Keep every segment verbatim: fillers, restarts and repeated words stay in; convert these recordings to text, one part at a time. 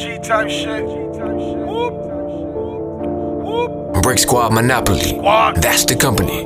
G type shit. Whoop. Whoop. Brick Squad Monopoly. Squad. That's the company.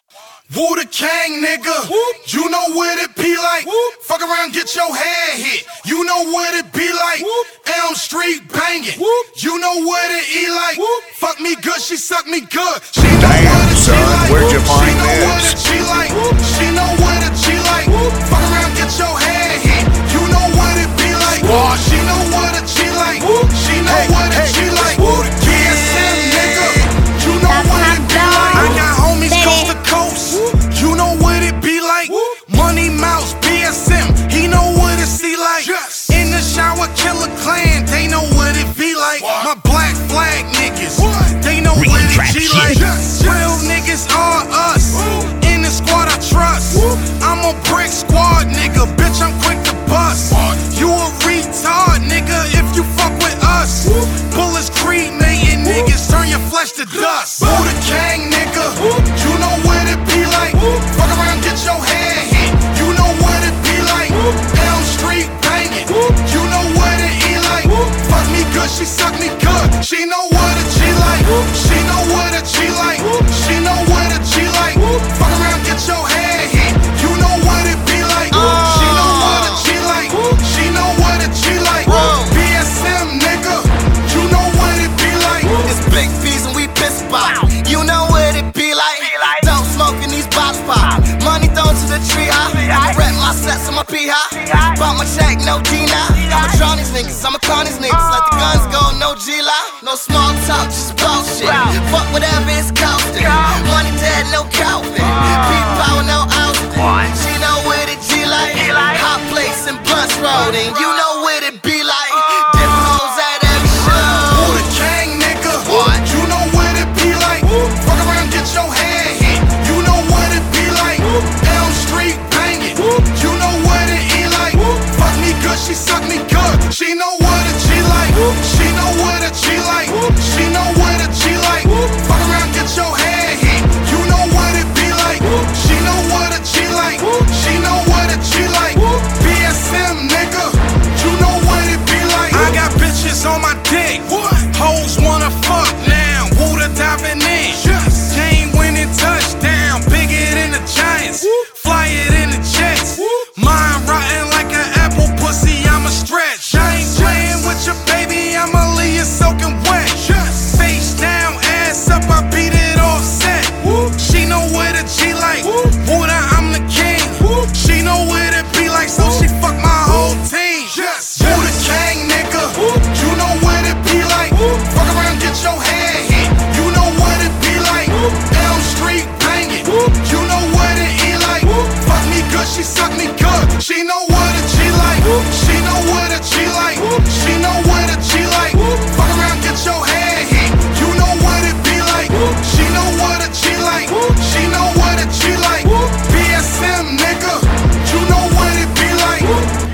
Wu the King, nigga. Whoop. You know what it be like. Whoop. Fuck around, get your head hit. You know what it be like. Whoop. Elm Street banging. Whoop. You know what it eat like. Whoop. Fuck me good, she suck me good. She know Damn, what it son, she like. where'd you find she know this? what it she like. Whoop. She know what it she like. Whoop. Fuck around, get your head hit. You know what it be like. Whoop. She know what it she like. Whoop. She know hey, what it hey, she like. Whoop. B S M, nigga. You know That's what it be like. I got homies coast to coast. You know what it be like. Money Mouse, B S M, he know what it see like. Yes. In the shower, Killer Clan, they know what it be like. What? My Black Flag niggas, what? They know Real what it trap be shit. like. Yes. Real niggas are us. Woo. In the squad I trust. Woo. I'm a Brick Squad nigga, bitch, I'm quick to bust. What? You a retard nigga if you fuck with us. Woo. Bullets cremating niggas, turn your flesh to dust. Woo the King nigga, Woo. You know what it be like. Woo. Fuck around, get your head hit. You know what it be like. Woo. Elm Street banging. Woo. You know what it eat like. Woo. Fuck me good, she suck me good. She know what it she like. Woo. She know what it she like. Woo. She know what it she like. Woo. Fuck around, get your head hit. You know what it be like. Woo. She know what it she like. Woo. She know what it she like. Woo. B S M nigga, you know what it be like. Woo. It's Big P's and we piss pop. You know what it be like. Don't smoke in these box pop. Money thrown to the tree high. I'ma rep my sets on my P high. Bought my check, no D now. I'ma drown these niggas, I'ma con these niggas. Let the guns go, no G-Lie. No small talk, just bullshit. Fuck whatever it's costing. Money dead, no counting. Beat power, no ousting. She know what it G like. Hot plates and blunts rolling. You know what it be like. Different hoes at every show. Who the King nigga? What? You know what it be like. Fuck around, get your head hit. You know what it be like. Elm Street banging. You know what it eat like. Fuck me good, she suck me good. She know what it she like. She know what it she like. She know what it she like. Fuck around, get your head hit. You know what it be like. She know what it she like. She know what it she like. B S M nigga, you know what it be like. I got bitches on my dick. Hoes wanna fuck now. Woo the diving in. Game winning touchdown. Bigger than the Giants. Fly it in the jets. Mine rotten like an apple pussy. I'm a stretch. I ain't playing with your baby. I'ma leave you soaking wet. Face down, ass up. I beat it off set. She know what it G like. Woo the I'm the king. She know what it be like. So she fuck my whole team. Woo the King nigga. You know what it be like. Fuck around, get your head hit. You know what it be like. Elm Street banging. You know what it eat like. Fuck me good, she suck me good.